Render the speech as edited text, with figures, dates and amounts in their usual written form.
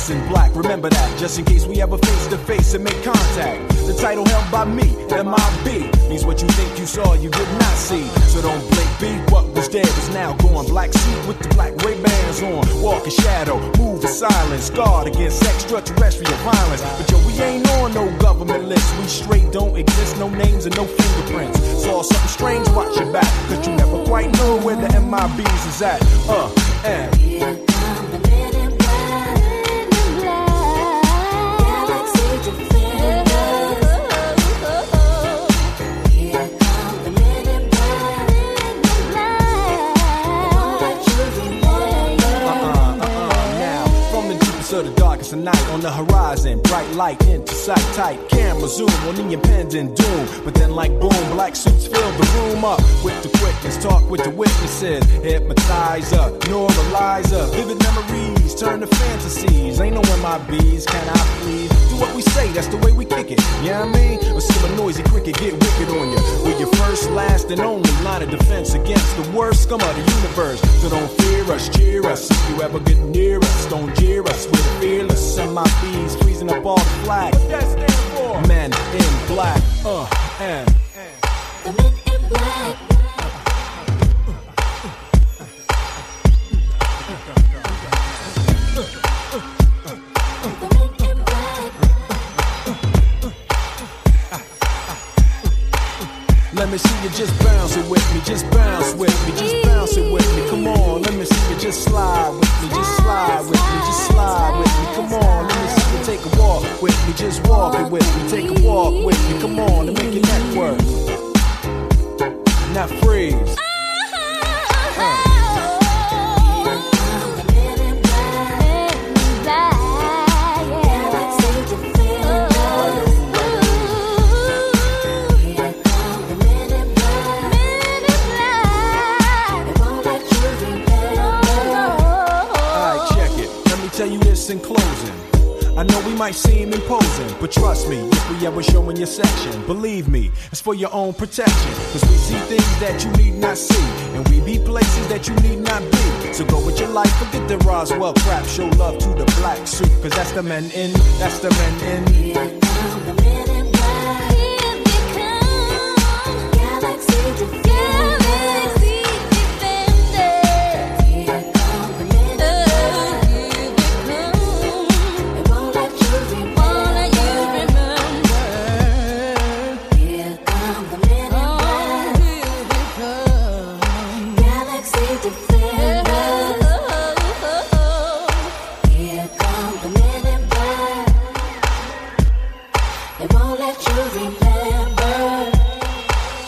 dress in black, remember that, just in case we ever face to face and make contact. The title held by me, MIB, means what you think you saw, you did not see. So don't blink, be what was dead is now gone. Black suit with the black Ray-Bans on, walk in shadow, move in silence, guard against extraterrestrial violence. But yo, we ain't on no government list, we straight don't exist, no names and no fingerprints. Saw something strange, watch your back, cause you never quite know where the MIBs is at. And here come the men in black, galaxy defenders. Here come the men in black, that you remember. Now, from the deepest of the darkest of night, on the horizon, bright light into sight, tight camera zoom on the impending doom. But then like boom, black suits fill the room up with the quickness, talk with the witnesses, hypnotizer, neuralizer, vivid memories turn to fantasies. Ain't no MIBs, can I please? Do what we say, that's the way we kick it, you know what I mean? Or see a noisy cricket get wicked on you. We're your first, last, and only line of defense against the worst scum of the universe. So don't fear us, cheer us, if you ever get near us, don't jeer us, we're fearless. MIBs freezing up all the flag. What that stand for? Men in black, and the men in black. Let me see you just bounce it with me, just bounce with me, just bounce it with me. Come on, let me see you just slide with me, just slide with me, just slide with me. Come on, let me see you take a walk with me, just walk it with me, take a walk with me. Come on, and make your neck work. Now freeze. In closing, I know we might seem imposing, but trust me, if we ever show in your section, believe me, it's for your own protection. Cause we see things that you need not see, and we be places that you need not be. So go with your life, forget the Roswell crap, show love to the black suit, cause that's the men in, that's the men in. Here come the men in black, here they come, galaxy defenders. Here come the